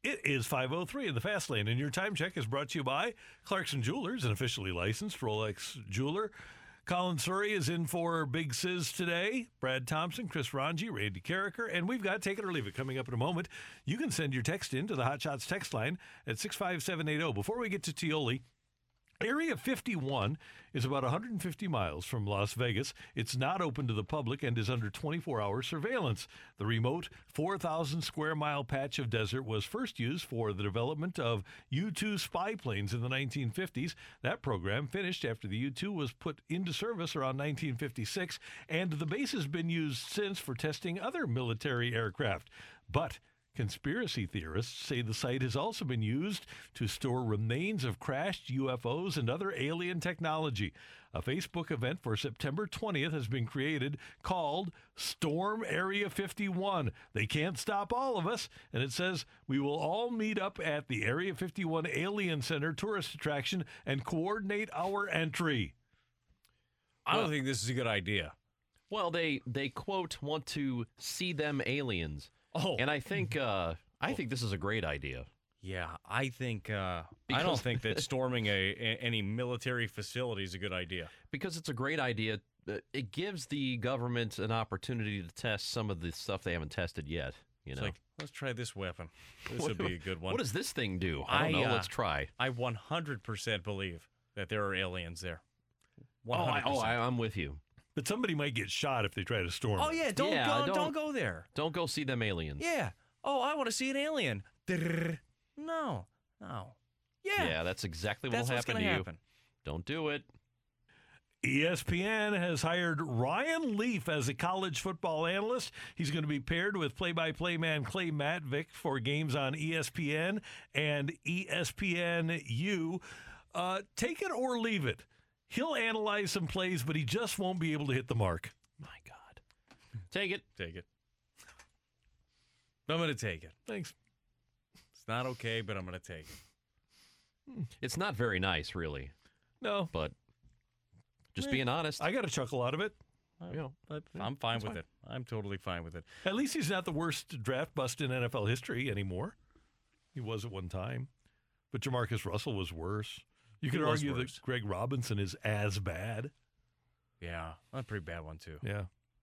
It is 5:03 in the Fast Lane, and your time check is brought to you by Clarkson Jewelers, an officially licensed Rolex jeweler. Colin Surrey is in for Big Sis today. Brad Thompson, Chris Ranji, Randy Carricker, and we've got Take It or Leave It coming up in a moment. You can send your text in to the Hot Shots text line at 65780. Before we get to Tioli, Area 51 is about 150 miles from Las Vegas. It's not open to the public and is under 24-hour surveillance. The remote 4,000 square mile patch of desert was first used for the development of U-2 spy planes in the 1950s. That program finished after the U-2 was put into service around 1956, and the base has been used since for testing other military aircraft. But conspiracy theorists say the site has also been used to store remains of crashed UFOs and other alien technology. A Facebook event for September 20th has been created called Storm Area 51. They can't stop all of us, and it says we will all meet up at the Area 51 Alien Center tourist attraction and coordinate our entry. I don't think this is a good idea. Well, they quote want to see them aliens. Oh, And I think this is a great idea. yeah. I think I don't think that storming any military facility is a good idea. Because it's a great idea. It gives the government an opportunity to test some of the stuff they haven't tested yet. You It's know, like, let's try this weapon. This would be a good one. What does this thing do? I don't know. Let's try. I 100% believe that there are aliens there. 100%. 100%. I'm with you. But somebody might get shot if they try to storm Oh it. yeah, don't go there. Don't go see them aliens. Yeah. Oh, I want to see an alien. Drrr. No. Yeah. that's exactly what That's will what's happen to gonna you. happen. Don't do it. ESPN has hired Ryan Leaf as a college football analyst. He's going to be paired with play-by-play man Clay Matvick for games on ESPN and ESPNU. Take it or leave it. He'll analyze some plays, but he just won't be able to hit the mark. My God. Take it. Take it. I'm going to take it. Thanks. It's not okay, but I'm going to take it. It's not very nice, really, No, but just being honest. I got a chuckle out of it. you know, But I'm fine with it. I'm totally fine with it. At least he's not the worst draft bust in NFL history anymore. He was at one time. But Jamarcus Russell was worse. You could He was argue worse. that Greg Robinson is as bad. Yeah, a pretty bad one, too. Yeah.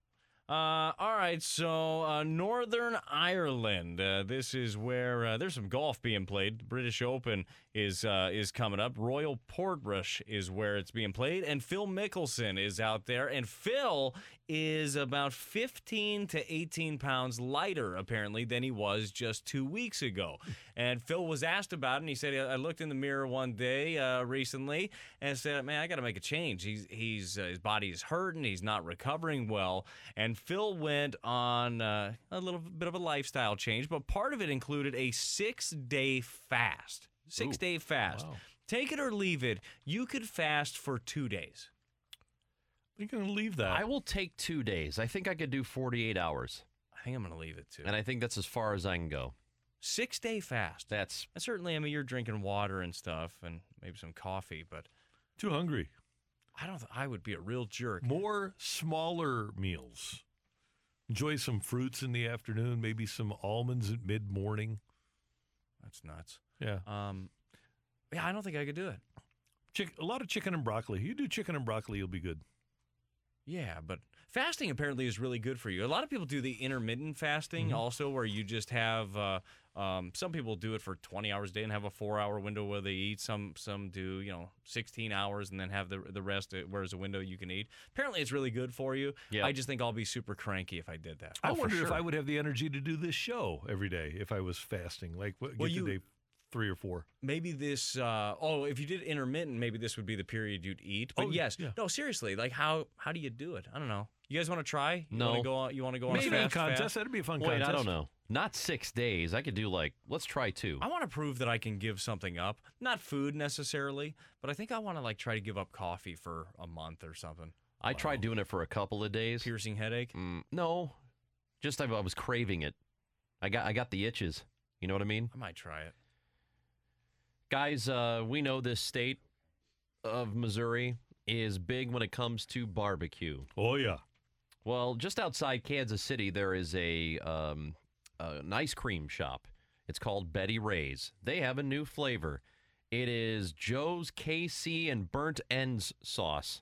All right, so Northern Ireland. This is where there's some golf being played. The British Open is coming up. Royal Portrush is where it's being played, and Phil Mickelson is out there. And Phil is about 15 to 18 pounds lighter, apparently, than he was just 2 weeks ago. And Phil was asked about it, and he said, I looked in the mirror one day recently and said, man, I got to make a change. His body is hurting. He's not recovering well. And Phil went on a little bit of a lifestyle change, but part of it included a 6-day fast. 6-day fast. Wow. Take it or leave it. You could fast for 2 days. You're going to leave that. I will take 2 days. I think I could do 48 hours. I think I'm going to leave it too. And I think that's as far as I can go. 6-day fast. That's Certainly, I mean, you're drinking water and stuff and maybe some coffee, but Too hungry. I would be a real jerk. More smaller meals. Enjoy some fruits in the afternoon, maybe some almonds at mid-morning. That's nuts. Yeah. Yeah, I don't think I could do it. A lot of chicken and broccoli. You do chicken and broccoli, you'll be good. Yeah, but fasting apparently is really good for you. A lot of people do the intermittent fasting also, where you just have some people do it for 20 hours a day and have a 4-hour window where they eat. Some do 16 hours and then have the rest where there's a window you can eat. Apparently, it's really good for you. Yeah. I just think I'll be super cranky if I did that. I for wonder if sure. I would have the energy to do this show every day if I was fasting. Like, Well, get to day 3 or 4. Maybe this. If you did intermittent, maybe this would be the period you'd eat. But Oh, yes, yeah. no, seriously. Like, how do you do it? I don't know. You guys want to try? No. You want to go on a Maybe a fast contest. fast? That'd be a fun Wait, contest. I don't know. Not 6 days. I could do let's try 2. I want to prove that I can give something up. Not food necessarily, but I think I want to try to give up coffee for a month or something. I tried doing it for a couple of days. Piercing headache. No, just I was craving it. I got the itches. You know what I mean? I might try it. Guys, we know this state of Missouri is big when it comes to barbecue. Oh, yeah. Well, just outside Kansas City, there is an ice cream shop. It's called Betty Ray's. They have a new flavor. It is Joe's KC and burnt ends sauce.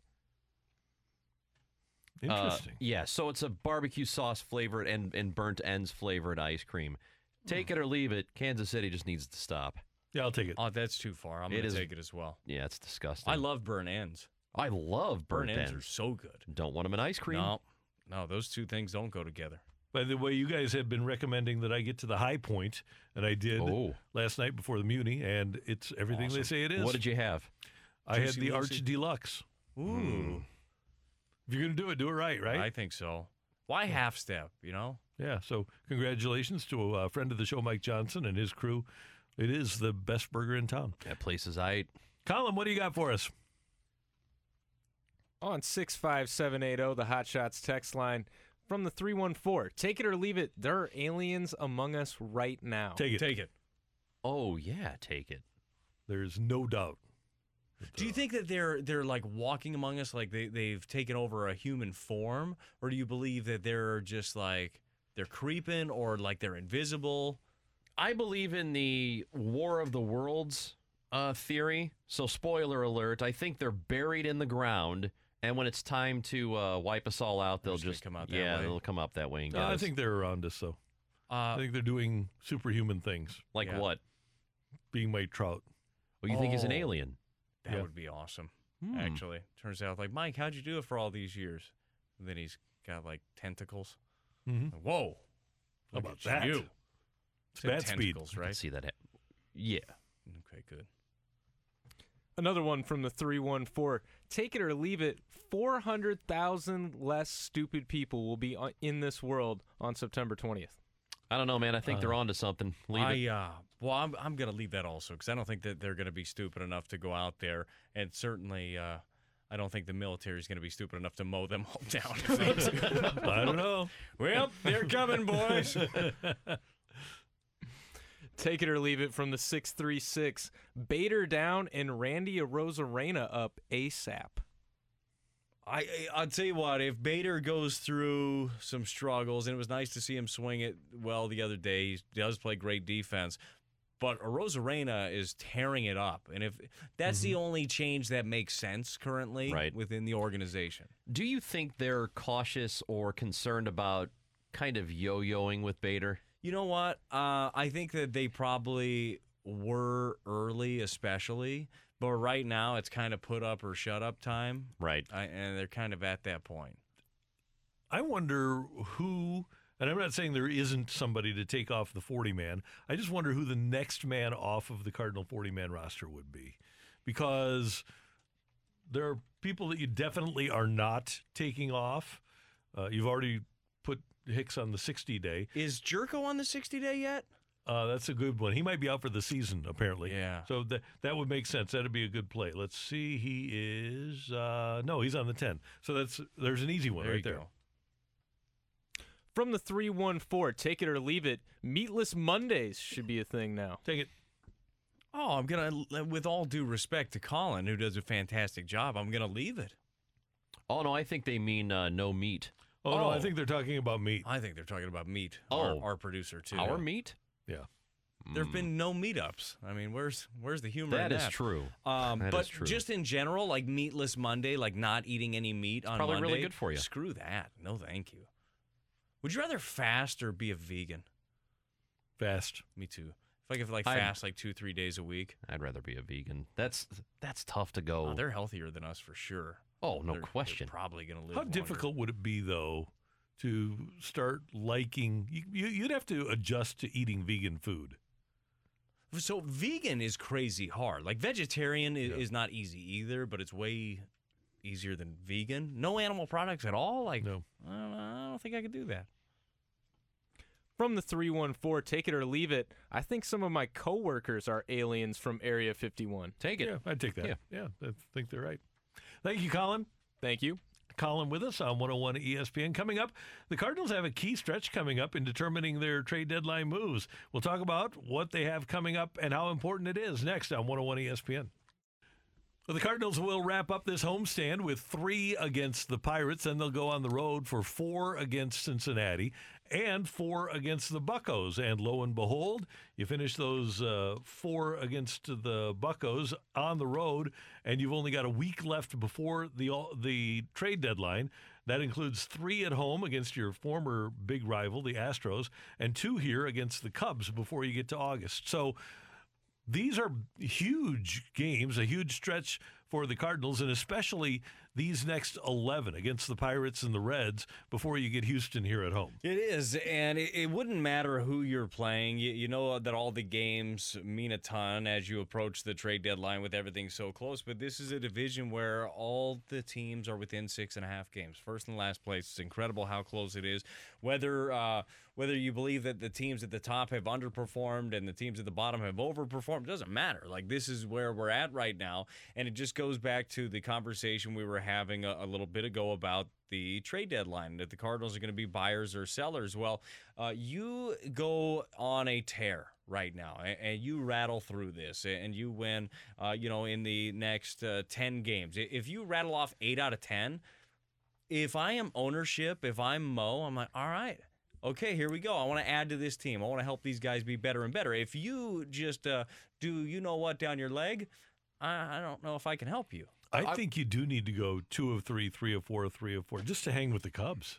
Interesting. Yeah, so it's a barbecue sauce flavored and burnt ends flavored ice cream. Take it or leave it. Kansas City just needs to stop. Yeah, I'll take it. Oh, that's too far. I'm going to take it as well. Yeah, it's disgusting. I love burnt ends. I love burnt ends. Are so good. Don't want them in ice cream. No, those two things don't go together. By the way, you guys had been recommending that I get to the High Point, and I did last night before the Muni, and it's everything they say it is. What did you have? I had the Arch Deluxe. Ooh. If you're going to do it right, right? I think so. Why half step, you know? Yeah, so congratulations to a friend of the show, Mike Johnson, and his crew. It is the best burger in town. That place is aight. Colin, what do you got for us? On 65780, the Hot Shots text line from the 314. Take it or leave it. There are aliens among us right now. Take it. Take it. Oh, yeah, take it. There's no doubt. Do you think that they're like walking among us, like they've taken over a human form, or do you believe that they're just like they're creeping, or like they're invisible? I believe in the War of the Worlds theory. So, spoiler alert, I think they're buried in the ground, and when it's time to wipe us all out, they'll just come out that way. they'll come up that way and get I us. think they're around us, though. I think they're doing superhuman things, Like what? being Mike Trout. Well, you think he's an alien? That would be awesome. Actually, turns out like Mike, how'd you do it for all these years? And then he's got like tentacles. Mm-hmm. Whoa! How Look about at that? You. It's bad speed. Tentacles, I can right? see that. Yeah. Okay, good. Another one from the 314. Take it or leave it. 400,000 less stupid people will be in this world on September 20th. I don't know, man. I think they're onto something. Leave it. Well, I'm going to leave that also because I don't think that they're going to be stupid enough to go out there, and certainly I don't think the military is going to be stupid enough to mow them all down. I don't know. Well, they're coming, boys. Take it or leave it from the 636. Bader down and Randy Arozarena up ASAP. I'll tell you what, if Bader goes through some struggles, and it was nice to see him swing it well the other day, he does play great defense, but Arozarena is tearing it up. And if that's the only change that makes sense currently within the organization. Do you think they're cautious or concerned about kind of yo-yoing with Bader? You know what? I think that they probably were early, especially. But right now, it's kind of put up or shut up time. Right. And they're kind of at that point. I wonder who, and I'm not saying there isn't somebody to take off the 40-man. I just wonder who the next man off of the Cardinal 40-man roster would be. Because there are people that you definitely are not taking off. You've already put Hicks on the 60-day. Is Jerko on the 60-day yet? That's a good one. He might be out for the season, apparently. Yeah. So that would make sense. That'd be a good play. Let's see. He is no, he's on the 10. So there's an easy one right there. Go. From the 314, take it or leave it. Meatless Mondays should be a thing now. Take it. Oh, I'm going to, with all due respect to Colin, who does a fantastic job, I'm going to leave it. Oh, no, I think they mean no meat. Oh, no, I think they're talking about meat. I think they're talking about meat. Oh. Our producer, too. Our meat? Yeah. There have been no meetups. I mean, where's the humor in That that? is true. But is true. just in general, like Meatless Monday, like not eating any meat on probably Monday. really good for you. Screw that. No, thank you. Would you rather fast or be a vegan? Fast. Me too. If I could fast like 2-3 days a week. I'd rather be a vegan. That's tough to go. They're healthier than us for sure. Oh, no They're question. probably going to live How longer. difficult would it be, though, to start liking? You'd have to adjust to eating vegan food. So vegan is crazy hard. Like vegetarian is not easy either, but it's way easier than vegan. No animal products at all. Like No. I don't think I could do that. From the 314, take it or leave it. I think some of my coworkers are aliens from Area 51. Take it. Yeah, I'd take that. Yeah. Yeah, I think they're right. Thank you, Colin. Thank you. Colin with us on 101 ESPN. Coming up, the Cardinals have a key stretch coming up in determining their trade deadline moves. We'll talk about what they have coming up and how important it is next on 101 ESPN. Well, the Cardinals will wrap up this homestand with 3 against the Pirates, and they'll go on the road for 4 against Cincinnati and 4 against the Buccos. And lo and behold, you finish those 4 against the Buccos on the road, and you've only got a week left before the trade deadline. That includes 3 at home against your former big rival, the Astros, and 2 here against the Cubs before you get to August. So these are huge games, a huge stretch for the Cardinals, and especially these next 11 against the Pirates and the Reds before you get Houston here at home. It is, and it wouldn't matter who you're playing. You know that all the games mean a ton as you approach the trade deadline with everything so close, but this is a division where all the teams are within 6.5 games. First and last place. It's incredible how close it is. Whether you believe that the teams at the top have underperformed and the teams at the bottom have overperformed, doesn't matter. Like, this is where we're at right now, and it just goes back to the conversation we were having a little bit ago about the trade deadline, that the Cardinals are going to be buyers or sellers. Well, you go on a tear right now, and you rattle through this, and you win, in the next 10 games. If you rattle off 8 out of 10, if I am ownership, if I'm Mo, I'm like, all right, okay, here we go. I want to add to this team. I want to help these guys be better and better. If you just do you-know-what down your leg, I don't know if I can help you. I think you do need to go 2 of 3, 3 of 4, 3 of 4, just to hang with the Cubs.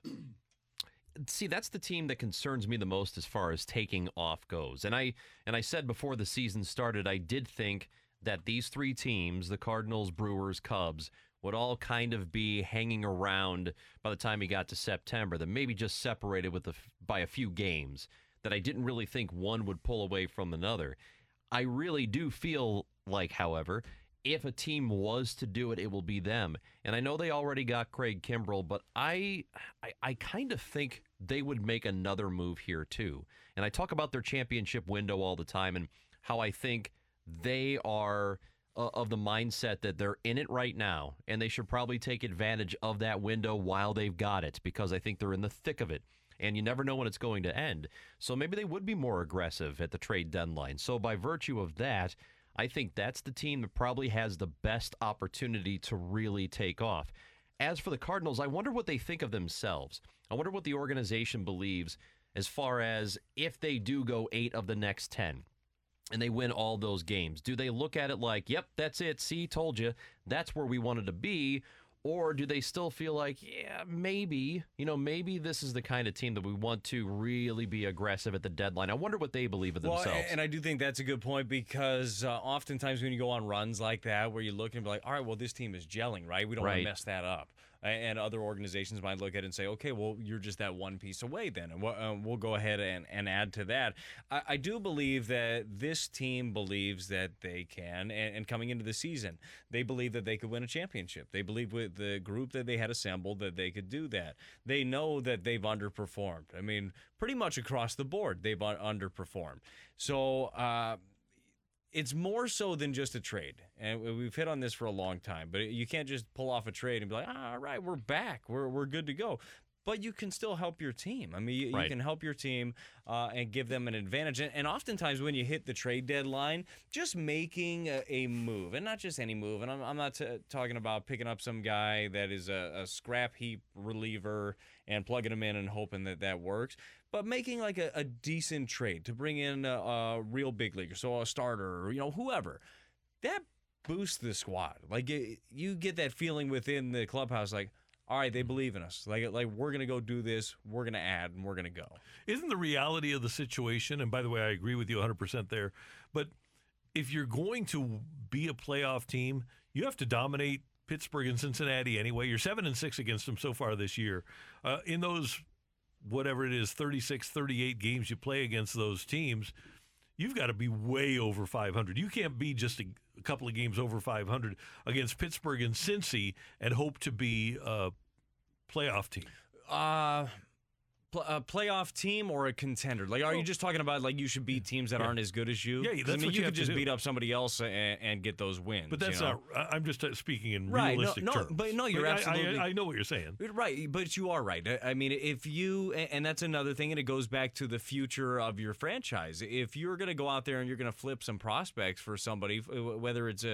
See, that's the team that concerns me the most as far as taking off goes. And I said before the season started, I did think that these 3 teams, the Cardinals, Brewers, Cubs, would all kind of be hanging around by the time he got to September, that maybe just separated by a few games, that I didn't really think one would pull away from another. I really do feel like, however, if a team was to do it, it will be them. And I know they already got Craig Kimbrell, but I kind of think they would make another move here too. And I talk about their championship window all the time and how I think they are of the mindset that they're in it right now, and they should probably take advantage of that window while they've got it, because I think they're in the thick of it, and you never know when it's going to end. So maybe they would be more aggressive at the trade deadline. So by virtue of that, I think that's the team that probably has the best opportunity to really take off. As for the Cardinals, I wonder what they think of themselves. I wonder what the organization believes as far as if they do go 8 of the next 10. And they win all those games. Do they look at it like, yep, that's it, see, told you, that's where we wanted to be? Or do they still feel like, yeah, maybe this is the kind of team that we want to really be aggressive at the deadline? I wonder what they believe of themselves. Well, and I do think that's a good point, because oftentimes when you go on runs like that, where you look and be like, all right, well, this team is gelling, right? We don't want to mess that up. And other organizations might look at it and say, okay, well, you're just that one piece away then, and we'll go ahead and add to that. I do believe that this team believes that they can, and coming into the season, they believe that they could win a championship. They believe with the group that they had assembled that they could do that. They know that they've underperformed. I mean, pretty much across the board, they've underperformed. So, it's more so than just a trade, and we've hit on this for a long time, but you can't just pull off a trade and be like, all right, we're back, we're good to go. But you can still help your team. I mean, you can help your team and give them an advantage. And oftentimes when you hit the trade deadline, just making a move, and not just any move, and I'm not talking about picking up some guy that is a scrap heap reliever and plugging him in and hoping that works, but making like a decent trade to bring in a real big leaguer, so a starter or whoever. That boosts the squad. Like, you get that feeling within the clubhouse, like, all right, they believe in us. Like we're going to go do this, we're going to add, and we're going to go. Isn't the reality of the situation, and by the way, I agree with you 100% there, but if you're going to be a playoff team, you have to dominate Pittsburgh and Cincinnati anyway. You're 7-6 against them so far this year. In those, whatever it is, 36, 38 games you play against those teams, you've got to be way over 500. You can't be just a couple of games over 500 against Pittsburgh and Cincy and hope to be a playoff team. A playoff team or a contender? Like, are you just talking about like you should beat teams that aren't as good as you? Yeah, that's what you have could to just do. beat up somebody else and get those wins. But that's not. I'm just speaking in right. realistic terms. But no, you're absolutely. I know what you're saying. Right, but you are right. I mean, if you, and that's another thing, and it goes back to the future of your franchise. If you're going to go out there and you're going to flip some prospects for somebody, whether it's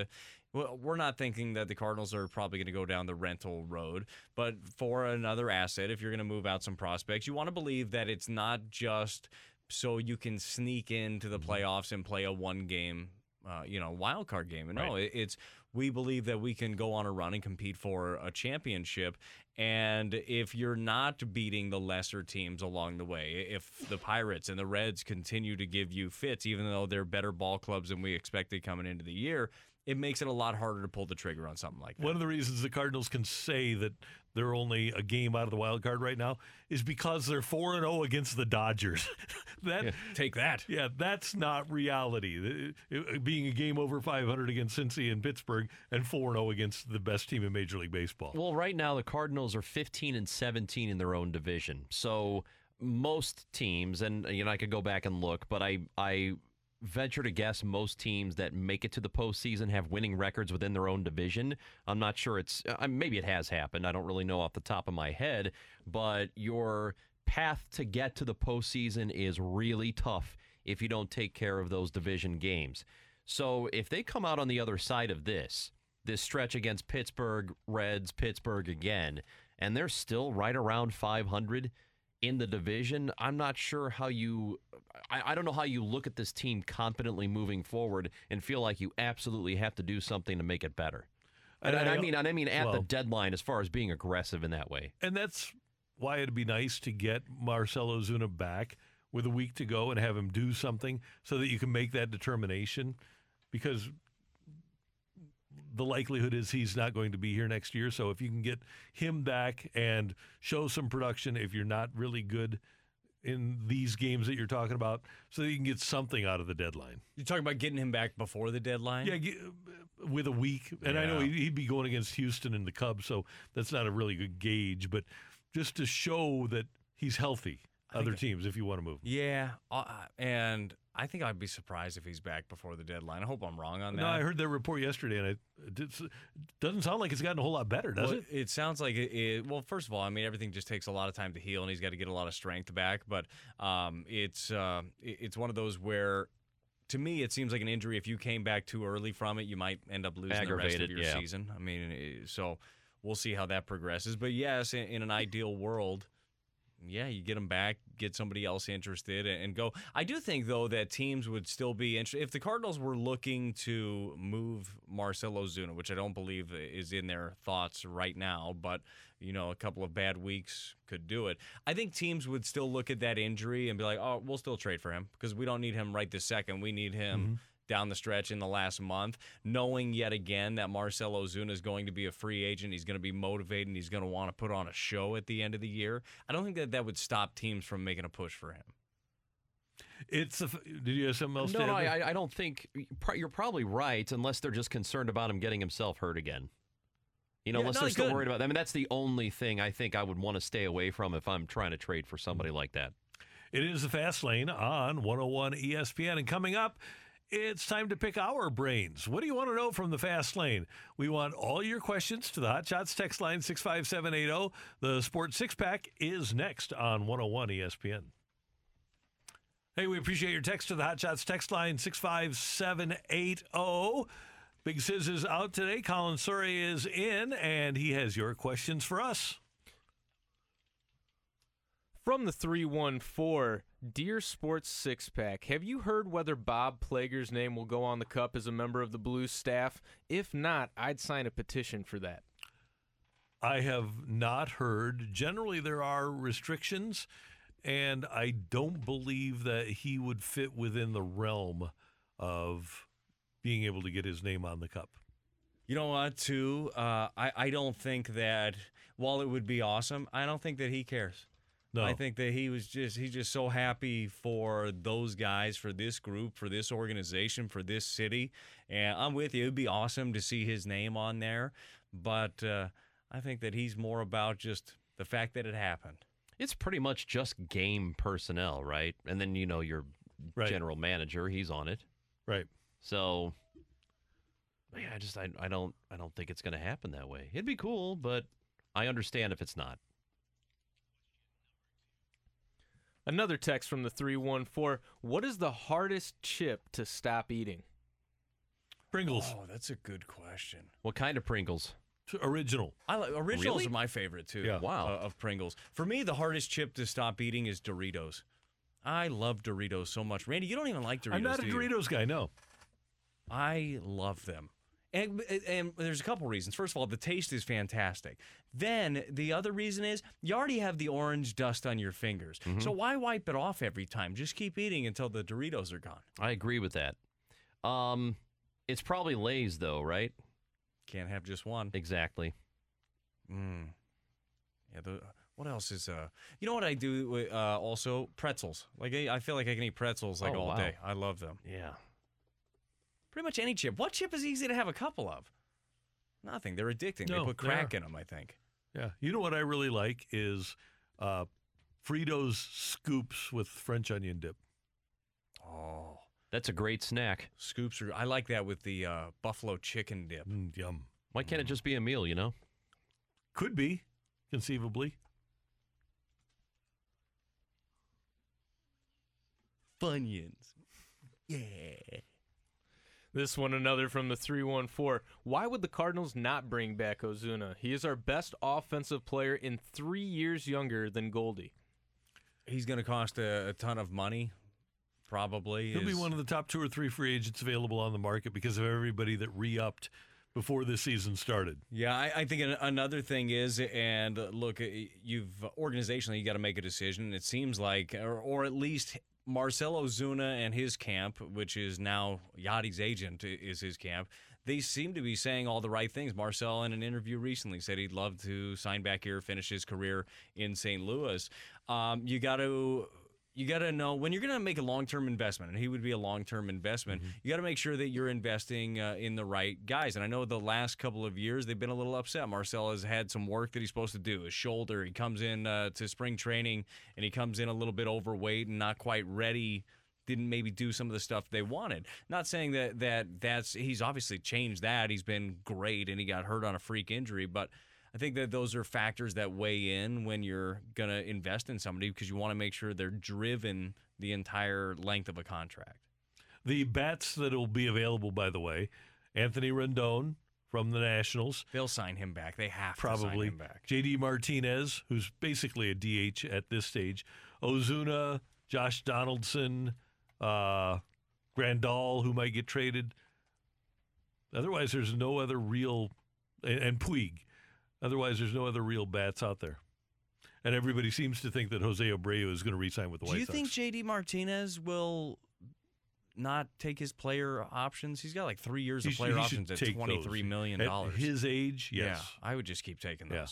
Well, we're not thinking that the Cardinals are probably going to go down the rental road, but for another asset, if you're going to move out some prospects, you want to believe that it's not just so you can sneak into the playoffs and play a one-game, wild card game. No, Right. it's we believe that we can go on a run and compete for a championship. And if you're not beating the lesser teams along the way, if the Pirates and the Reds continue to give you fits, even though they're better ball clubs than we expected coming into the year, it makes it a lot harder to pull the trigger on something like that. One of the reasons the Cardinals can say that they're only a game out of the wild card right now is because they're 4-0 against the Dodgers. Take that. Yeah, that's not reality. Being a game over 500 against Cincy and Pittsburgh and 4-0 against the best team in Major League Baseball. Well, right now the Cardinals are 15-17 in their own division. So most teams, and I could go back and look, but I venture to guess most teams that make it to the postseason have winning records within their own division. I'm not sure maybe it has happened. I don't really know off the top of my head, but your path to get to the postseason is really tough if you don't take care of those division games. So if they come out on the other side of this stretch against Pittsburgh, Reds, Pittsburgh again, and they're still right around 500 in the division, I'm not sure how I don't know how you look at this team confidently moving forward and feel like you absolutely have to do something to make it better. And I mean at the deadline as far as being aggressive in that way. And that's why it'd be nice to get Marcell Ozuna back with a week to go and have him do something so that you can make that determination, because the likelihood is he's not going to be here next year. So if you can get him back and show some production, if you're not really good in these games that you're talking about, so that you can get something out of the deadline. You're talking about getting him back before the deadline? Yeah, with a week. And I know Yeah. he'd be going against Houston and the Cubs, so that's not a really good gauge. But just to show that he's healthy, other teams, if you want to move. Yeah, and I think I'd be surprised if he's back before the deadline. I hope I'm wrong on that. No, I heard their report yesterday, and it doesn't sound like it's gotten a whole lot better, does Well, it? It sounds like well, first of all, I mean, everything just takes a lot of time to heal, and he's got to get a lot of strength back. But it's one of those where, to me, it seems like an injury. If you came back too early from it, you might end up losing the rest of Aggravated, your yeah. season. I mean, so we'll see how that progresses. But yes, in an ideal world, yeah, you get him back, get somebody else interested, and go. I do think, though, that teams would still be interested. If the Cardinals were looking to move Marcell Ozuna, which I don't believe is in their thoughts right now, but, a couple of bad weeks could do it. I think teams would still look at that injury and be like, oh, we'll still trade for him because we don't need him right this second. We need him down the stretch in the last month, knowing yet again that Marcell Ozuna is going to be a free agent. He's going to be motivated, and he's going to want to put on a show at the end of the year. I don't think that would stop teams from making a push for him. Did you have something else to No, add? I don't think you're probably right, unless they're just concerned about him getting himself hurt again. Unless they're still worried about that. I mean, that's the only thing I think I would want to stay away from if I'm trying to trade for somebody like that. It is the Fast Lane on 101 ESPN. And coming up, it's time to pick our brains. What do you want to know from the Fast Lane? We want all your questions to the Hot Shots text line 65780. The Sports Six Pack is next on 101 ESPN. Hey, we appreciate your text to the Hot Shots text line 65780. Big Sis is out today. Colin Surrey is in, and he has your questions for us. From the 314, Dear Sports Six Pack, have you heard whether Bob Plager's name will go on the cup as a member of the Blues staff? If not, I'd sign a petition for that. I have not heard. Generally, there are restrictions, and I don't believe that he would fit within the realm of being able to get his name on the cup. You know what, too? I don't think that, while it would be awesome, I don't think that he cares. No. I think that he's just so happy for those guys, for this group, for this organization, for this city. And I'm with you. It would be awesome to see his name on there. But I think that he's more about just the fact that it happened. It's pretty much just game personnel, right? And then, your general manager, he's on it. Right. So, yeah, I don't think it's going to happen that way. It'd be cool, but I understand if it's not. Another text from the 314, what is the hardest chip to stop eating? Pringles. Oh, that's a good question. What kind of Pringles? Original. I like originals Really? are my favorite too. Yeah. Wow. Of Pringles. For me, the hardest chip to stop eating is Doritos. I love Doritos so much. Randy, you don't even like Doritos. I'm not a do you? Doritos guy, no. I love them. And there's a couple reasons. First of all, the taste is fantastic. Then the other reason is you already have the orange dust on your fingers. So why wipe it off every time? Just keep eating until the Doritos are gone. I agree with that. It's probably Lay's, though, right? Can't have just one. Exactly. Yeah. What else is You know what I do? Also pretzels. Like I feel like I can eat pretzels like Oh, all wow. day. I love them. Yeah. Pretty much any chip. What chip is easy to have a couple of? Nothing. They're addicting. No, they put they crack are. in them, I think. Yeah. You know what I really like is Fritos scoops with French onion dip. Oh, That's a great snack. scoops are. I like that with the buffalo chicken dip. Yum. Why can't it just be a meal, you know? Could be, conceivably. Funyuns. Yeah. This one, another from the 314. Why would the Cardinals not bring back Ozuna? He is our best offensive player in 3 years younger than Goldie. He's going to cost a ton of money, probably. He'll be one of the top 2 or 3 free agents available on the market because of everybody that re-upped before this season started. Yeah, I think another thing is, and look, you've organizationally you got to make a decision. It seems like, or at least Marcell Ozuna and his camp, which is now Yachty's agent, is his camp. They seem to be saying all the right things. Marcell, in an interview recently, said he'd love to sign back here, finish his career in St. Louis. You got to know when you're going to make a long-term investment, and he would be a long-term investment. You got to make sure that you're investing in the right guys. And I know the last couple of years they've been a little upset. Marcell has had some work that he's supposed to do. His shoulder. He comes in to spring training, and he comes in a little bit overweight and not quite ready. Didn't maybe do some of the stuff they wanted. Not saying that's he's obviously changed that. He's been great, and he got hurt on a freak injury, but I think that those are factors that weigh in when you're going to invest in somebody because you want to make sure they're driven the entire length of a contract. The bats that will be available, by the way, Anthony Rendon from the Nationals. They'll sign him back. They have to Probably. sign him back. J.D. Martinez, who's basically a DH at this stage. Ozuna, Josh Donaldson, Grandal, who might get traded. Otherwise, there's no other real, and Puig. Otherwise, there's no other real bats out there. And everybody seems to think that Jose Abreu is going to re-sign with the White Do you Sox. think J.D. Martinez will not take his player options? He's got like 3 years of He player should options at take $23 those. million. At his age, yes. Yeah, I would just keep taking Yeah. those.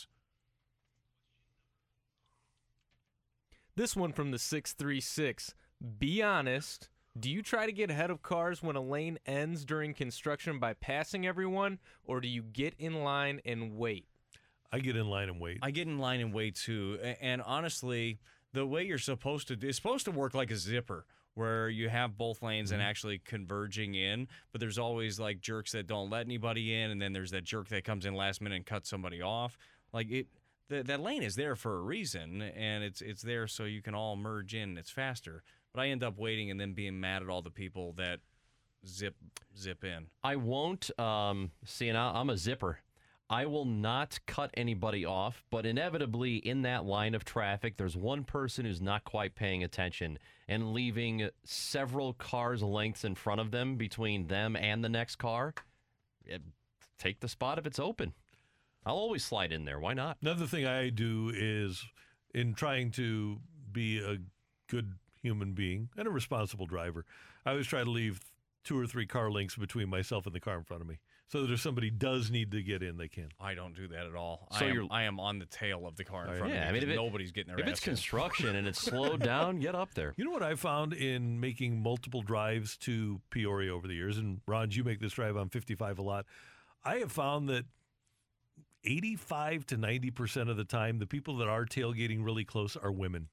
This one from the 636. Be honest. Do you try to get ahead of cars when a lane ends during construction by passing everyone, or do you get in line and wait? I get in line and wait. I get in line and wait too. And honestly, the way you're supposed to do, it's supposed to work like a zipper where you have both lanes and actually converging in, but there's always like jerks that don't let anybody in, and then there's that jerk that comes in last minute and cuts somebody off. Like that lane is there for a reason, and it's there so you can all merge in. It's faster. But I end up waiting and then being mad at all the people that zip in. I won't. See, now I'm a zipper. I will not cut anybody off, but inevitably in that line of traffic, there's one person who's not quite paying attention and leaving several cars' lengths in front of them between them and the next car. Take the spot if it's open. I'll always slide in there. Why not? Another thing I do is, in trying to be a good human being and a responsible driver, I always try to leave 2 or 3 car lengths between myself and the car in front of me, so that if somebody does need to get in, they can. I don't do that at all. So I am on the tail of the car in Right. front Yeah, I of me. mean, if Nobody's getting their If ass it's in. construction and it's slowed down, get up there. You know what I found in making multiple drives to Peoria over the years, and Ron, you make this drive on 55 a lot. I have found that 85 to 90% of the time, the people that are tailgating really close are women.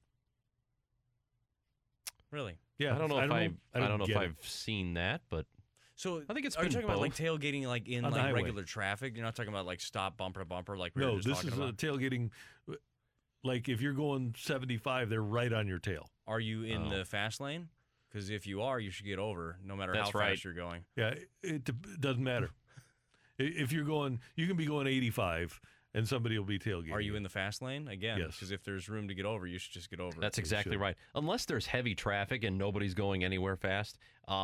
Really? Yeah, I don't know if get it. I've seen that, but So I think it's are you been talking about like both. tailgating like in On the like highway. regular traffic? You're not talking about like stop bumper to bumper like we were No, just this talking is about. tailgating. Like if you're going 75, they're right on your tail. Are you in Oh. the fast lane? Because if you are, you should get over, no matter That's how right. fast you're going. Yeah, it doesn't matter. If you're going, you can be going 85 and somebody will be tailgating. Are you in the fast lane? Again, Yes. because if there's room to get over, you should just get over. That's exactly should. right. Unless there's heavy traffic and nobody's going anywhere fast,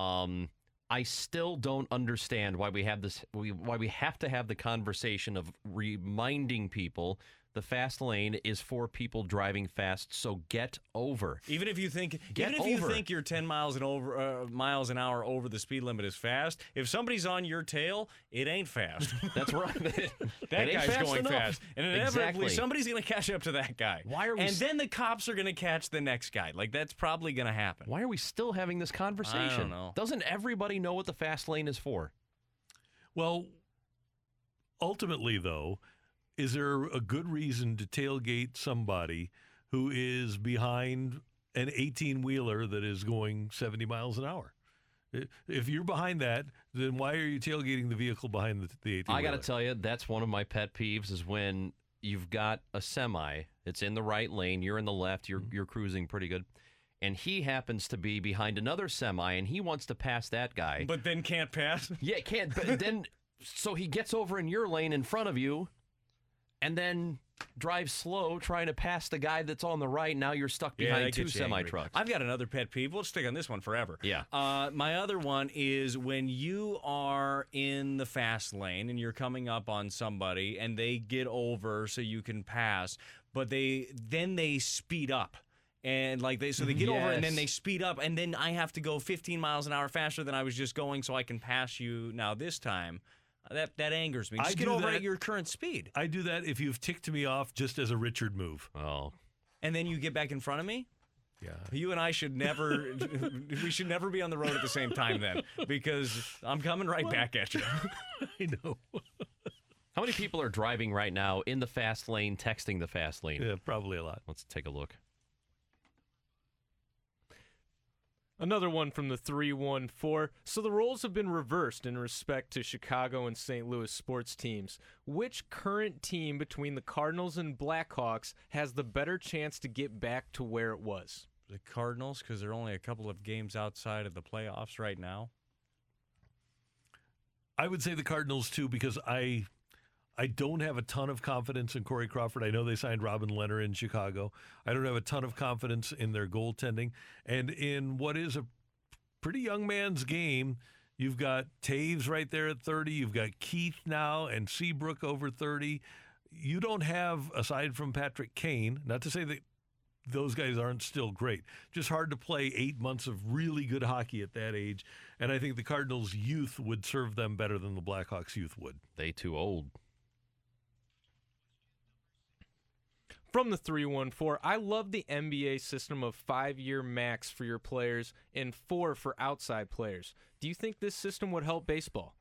I still don't understand why we have this. Why we have to have the conversation of reminding people the fast lane is for people driving fast. So get over. Even if you think, Get even if over. you think you're 10 miles an hour over the speed limit is fast, if somebody's on your tail, it ain't fast. That's right. That It ain't guy's fast going enough. fast, and inevitably Exactly. somebody's going to catch up to that guy. Why are we And s- then the cops are going to catch the next guy. Like that's probably going to happen. Why are we still having this conversation? know. Doesn't everybody know what the fast lane is for? Well, ultimately, though, is there a good reason to tailgate somebody who is behind an 18-wheeler that is going 70 miles an hour? If you're behind that, then why are you tailgating the vehicle behind the 18-wheeler? I got to tell you, that's one of my pet peeves is when you've got a semi, it's in the right lane, you're in the left, you're cruising pretty good, and he happens to be behind another semi, and he wants to pass that guy. But then can't pass. Yeah, can't. But then, so he gets over in your lane in front of you, and then drives slow trying to pass the guy that's on the right. Now you're stuck behind that two gets you angry. semi-trucks. I've got another pet peeve. We'll stick on this one forever. Yeah. My other one is when you are in the fast lane and you're coming up on somebody and they get over so you can pass, but they speed up. And like they get over and then Yes. they speed up and then I have to go 15 miles an hour faster than I was just going so I can pass you now this time. That angers me. I Just get do over that. at your current speed. I do that if you've ticked me off just as a Richard move. Oh, And then you get back in front of me? Yeah. You and I should never, we should never be on the road at the same time then, because I'm coming right back at you. I know. how many people are driving right now in the fast lane, texting the fast lane? Yeah, probably a lot. Let's take a look. Another one from the 314. So the roles have been reversed in respect to Chicago and St. Louis sports teams. Which current team between the Cardinals and Blackhawks has the better chance to get back to where it was? The Cardinals, because they're only a couple of games outside of the playoffs right now. I would say the Cardinals, too, because I don't have a ton of confidence in Corey Crawford. I know they signed Robin Leonard in Chicago. I don't have a ton of confidence in their goaltending. And in what is a pretty young man's game, you've got Taves right there at 30. You've got Keith now and Seabrook over 30. You don't have, aside from Patrick Kane, not to say that those guys aren't still great, just hard to play 8 months of really good hockey at that age. And I think the Cardinals' youth would serve them better than the Blackhawks' youth would. They too old. From the 314, I love the NBA system of 5-year max for your players and 4 for outside players. Do you think this system would help baseball?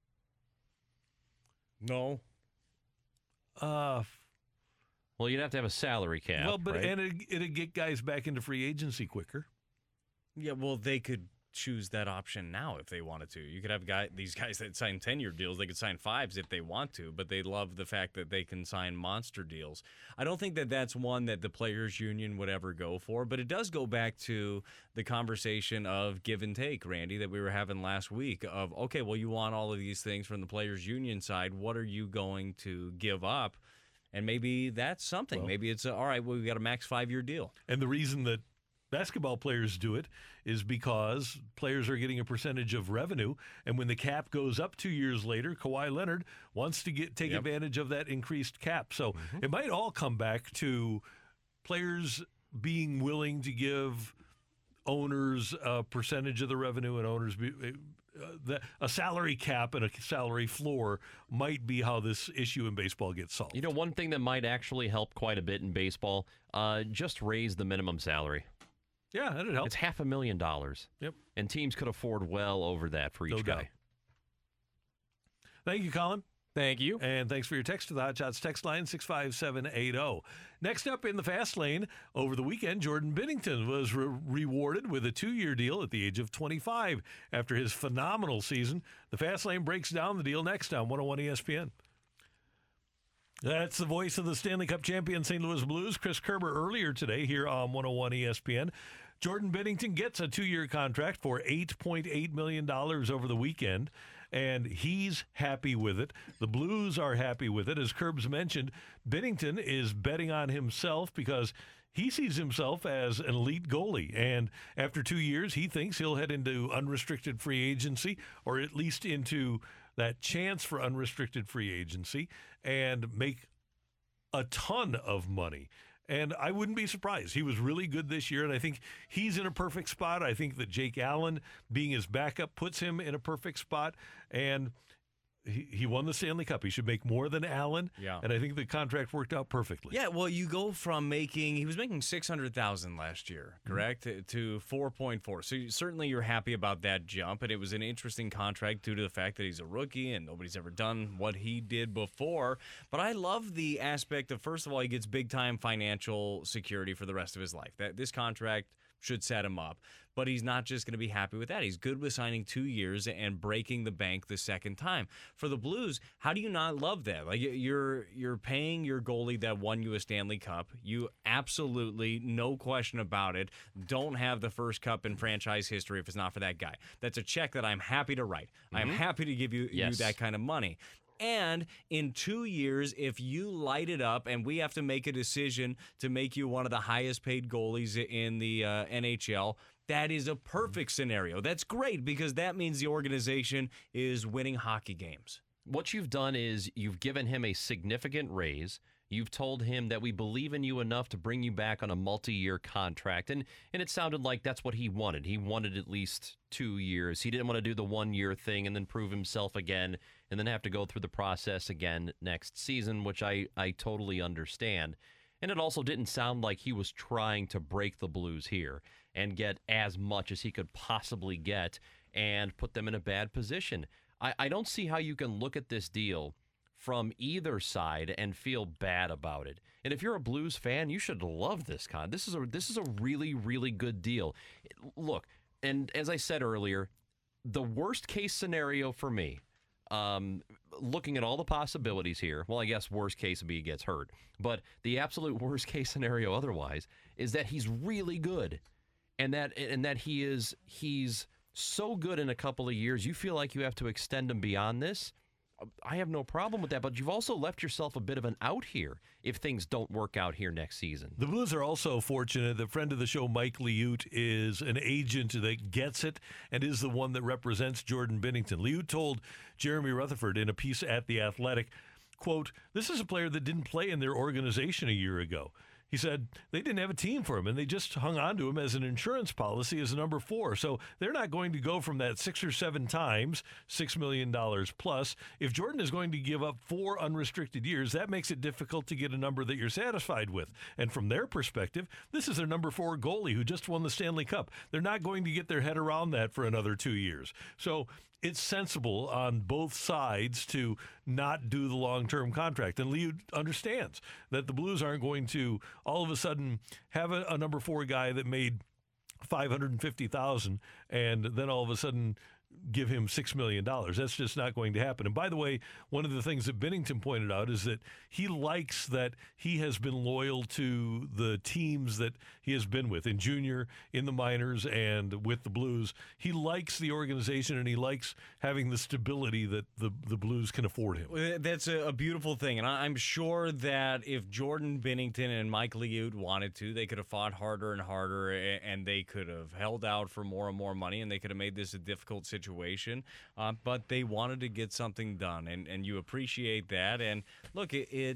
No. Uh, Well, you'd have to have a salary cap. well, but right? and it'd get guys back into free agency quicker. Yeah, well, they could choose that option now if they wanted to. You could have these guys that sign 10-year deals. They could sign 5s if they want to, but they love the fact that they can sign monster deals. I don't think that that's one that the players' union would ever go for, but it does go back to the conversation of give and take, Randy, that we were having last week of, okay, well, you want all of these things from the players' union side. What are you going to give up? And maybe that's something. Well- Maybe it's, all right, well, we got a max 5-year deal. And the reason that basketball players do it is because players are getting a percentage of revenue, and when the cap goes up 2 years later, Kawhi Leonard wants to take Yep. advantage of that increased cap. So it might all come back to players being willing to give owners a percentage of the revenue, and owners a salary cap and a salary floor might be how this issue in baseball gets solved. You know, one thing that might actually help quite a bit in baseball, just raise the minimum salary. Yeah, that'd help. It's $500,000. Yep. And teams could afford well over that for each No guy. doubt. Thank you, Colin. Thank you. And thanks for your text to the Hot Shots text line 65780. Next up in the fast lane, over the weekend, Jordan Binnington was rewarded with a 2-year deal at the age of 25 after his phenomenal season. The fast lane breaks down the deal next on 101 ESPN. That's the voice of the Stanley Cup champion St. Louis Blues, Chris Kerber, earlier today here on 101 ESPN. Jordan Binnington gets a 2-year contract for $8.8 million over the weekend, and he's happy with it. The Blues are happy with it. As Curbs mentioned, Binnington is betting on himself because he sees himself as an elite goalie. And after 2 years, he thinks he'll head into unrestricted free agency, or at least into that chance for unrestricted free agency, and make a ton of money. And I wouldn't be surprised. He was really good this year, and I think he's in a perfect spot. I think that Jake Allen being his backup puts him in a perfect spot. And he won the Stanley Cup. He should make more than Allen. Yeah. And I think the contract worked out perfectly. Yeah, well, you go from he was making $600,000 last year, correct, to 4.4. So certainly you're happy about that jump, and it was an interesting contract due to the fact that he's a rookie and nobody's ever done what he did before. But I love the aspect of, first of all, he gets big-time financial security for the rest of his life. That this contract should set him up. But he's not just going to be happy with that. He's good with signing 2 years and breaking the bank the second time. For the Blues, how do you not love that? Like, you're paying your goalie that won you a Stanley Cup. You absolutely, no question about it, don't have the first cup in franchise history if it's not for that guy. That's a check that I'm happy to write. I'm happy to give you that kind of money. And in 2 years, if you light it up and we have to make a decision to make you one of the highest paid goalies in the NHL, that is a perfect scenario. That's great because that means the organization is winning hockey games. What you've done is you've given him a significant raise. You've told him that we believe in you enough to bring you back on a multi-year contract. And it sounded like that's what he wanted. He wanted at least 2 years. He didn't want to do the 1 year thing and then prove himself again and then have to go through the process again next season, which I totally understand. And it also didn't sound like he was trying to break the Blues here and get as much as he could possibly get and put them in a bad position. I don't see how you can look at this deal from either side and feel bad about it. And if you're a Blues fan, you should love this This is a really, really good deal. Look, and as I said earlier, the worst case scenario for me, looking at all the possibilities here, well, I guess worst case would be he gets hurt. But the absolute worst case scenario otherwise is that he's really good. And that he's so good in a couple of years, you feel like you have to extend him beyond this. I have no problem with that, but you've also left yourself a bit of an out here if things don't work out here next season. The Blues are also fortunate that friend of the show, Mike Liut, is an agent that gets it and is the one that represents Jordan Binnington. Liut told Jeremy Rutherford in a piece at The Athletic, quote, "This is a player that didn't play in their organization a year ago. He said they didn't have a team for him, and they just hung on to him as an insurance policy as a number 4. So they're not going to go from that 6 or 7 times, $6 million plus. If Jordan is going to give up 4 unrestricted years, that makes it difficult to get a number that you're satisfied with. And from their perspective, this is their number 4 goalie who just won the Stanley Cup. They're not going to get their head around that for another 2 years. So it's sensible on both sides to not do the long-term contract. And Liu understands that the Blues aren't going to all of a sudden have a number 4 guy that made $550,000 and then all of a sudden give him $6 million. That's just not going to happen. And by the way, one of the things that Binnington pointed out is that he likes that he has been loyal to the teams that he has been with in junior, in the minors, and with the Blues. He likes the organization and he likes having the stability that the Blues can afford him. That's a beautiful thing. And I'm sure that if Jordan Binnington and Mike Liut wanted to, they could have fought harder and harder, and they could have held out for more and more money, and they could have made this a difficult situation. But they wanted to get something done, and you appreciate that. And look,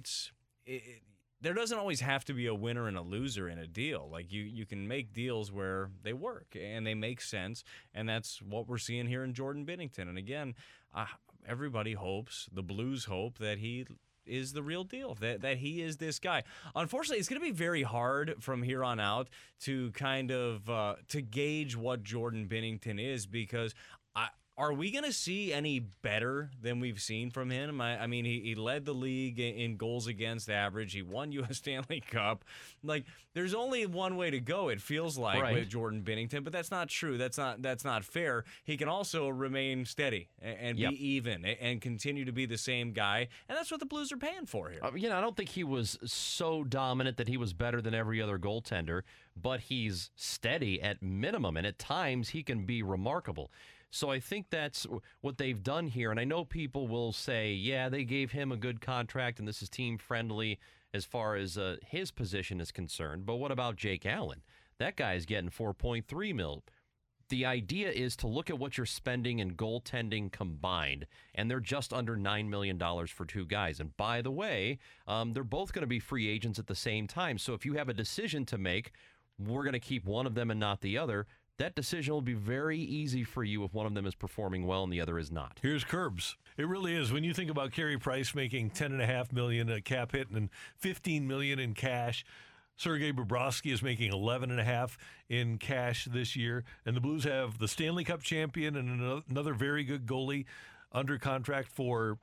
there doesn't always have to be a winner and a loser in a deal. Like you can make deals where they work and they make sense, and that's what we're seeing here in Jordan Binnington. And again, everybody hopes, the Blues hope, that he is the real deal, that he is this guy. Unfortunately, it's going to be very hard from here on out to kind of to gauge what Jordan Binnington is, because Are we going to see any better than we've seen from him? I mean, he led the league in goals against average. He won U.S. Stanley Cup. Like, there's only one way to go, it feels like, Right. with Jordan Binnington, but that's not true. That's not fair. He can also remain steady and Yep. be even and continue to be the same guy, and that's what the Blues are paying for here. I don't think he was so dominant that he was better than every other goaltender, but he's steady at minimum, and at times he can be remarkable. So I think that's what they've done here. And I know people will say, yeah, they gave him a good contract, and this is team-friendly as far as his position is concerned. But what about Jake Allen? That guy's getting $4.3 million. The idea is to look at what you're spending in goaltending combined, and they're just under $9 million for two guys. And by the way, they're both going to be free agents at the same time. So if you have a decision to make, we're going to keep one of them and not the other, that decision will be very easy for you if one of them is performing well and the other is not. Here's Curbs. It really is. When you think about Carey Price making $10.5 million a cap hit and $15 million in cash, Sergei Bobrovsky is making $11.5 million in cash this year, and the Blues have the Stanley Cup champion and another very good goalie under contract for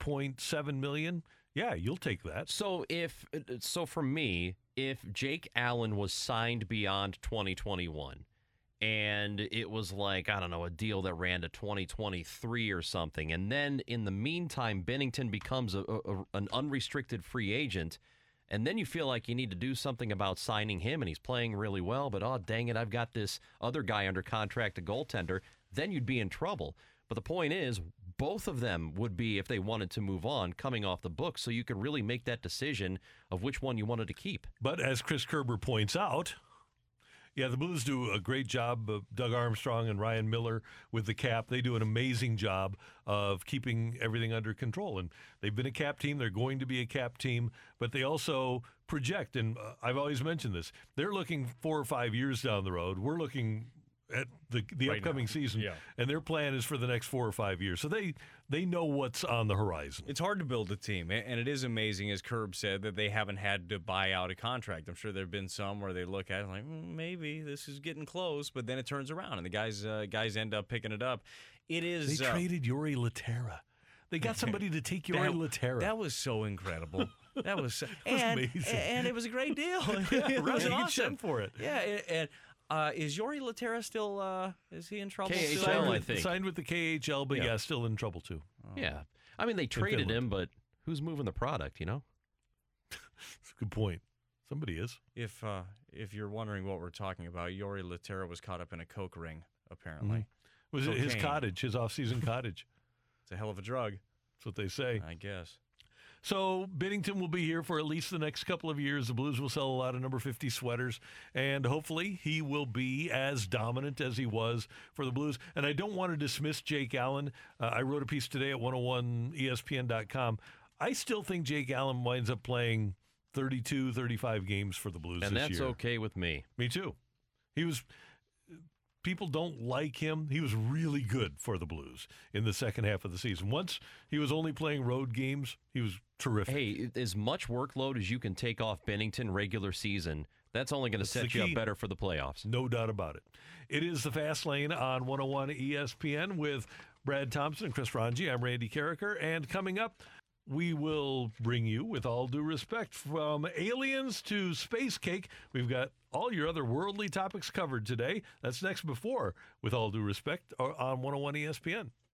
$8.7 million. Yeah, you'll take that. So for me, if Jake Allen was signed beyond 2021, and it was like, I don't know, a deal that ran to 2023 or something, and then in the meantime, Binnington becomes an unrestricted free agent, and then you feel like you need to do something about signing him, and he's playing really well, but oh, dang it, I've got this other guy under contract, a goaltender, then you'd be in trouble. But the point is, both of them would be, if they wanted to move on, coming off the books, so you could really make that decision of which one you wanted to keep. But as Chris Kerber points out, yeah, the Blues do a great job. Doug Armstrong and Ryan Miller with the cap. They do an amazing job of keeping everything under control. And they've been a cap team. They're going to be a cap team. But they also project, and I've always mentioned this, they're looking 4 or 5 years down the road. We're looking at the Right upcoming now. season, Yeah. and their plan is for the next 4 or 5 years. So they know what's on the horizon. It's hard to build a team, and it is amazing, as Curb said, that they haven't had to buy out a contract. I'm sure there have been some where they look at it like, maybe this is getting close, but then it turns around, and the guys end up picking it up. It is. They traded Yuri Laterra. They got somebody to take Yuri Laterra. That was so incredible. That was, was amazing. and it was a great deal. Yeah, It was right. awesome. Sent for it. Yeah, and is Yuri Laterra still? Is he in trouble? KHL, still? I think. Signed with the KHL, but Yeah. yeah, still in trouble too. Yeah. I mean, they traded Finland. him, but who's moving the product, you know? That's a good point. Somebody is. If you're wondering what we're talking about, Yuri Laterra was caught up in a coke ring. Apparently, Was it his Cocaine. cottage, his off-season cottage? It's a hell of a drug, That's what they say. I guess. So Binnington will be here for at least the next couple of years. The Blues will sell a lot of number 50 sweaters, and hopefully he will be as dominant as he was for the Blues. And I don't want to dismiss Jake Allen. I wrote a piece today at 101ESPN.com. I still think Jake Allen winds up playing 32, 35 games for the Blues And this that's year. okay with me. Me too. People don't like him. He was really good for the Blues in the second half of the season. Once he was only playing road games, he was terrific. Hey, as much workload as you can take off Binnington regular season, that's only going to That's the set you key. up better for the playoffs. No doubt about it. It is the Fast Lane on 101 ESPN with Brad Thompson and Chris Ranji. I'm Randy Carricker, and coming up, we will bring you, with all due respect, from aliens to space cake. We've got all your other worldly topics covered today. That's next before, with all due respect, on 101 ESPN.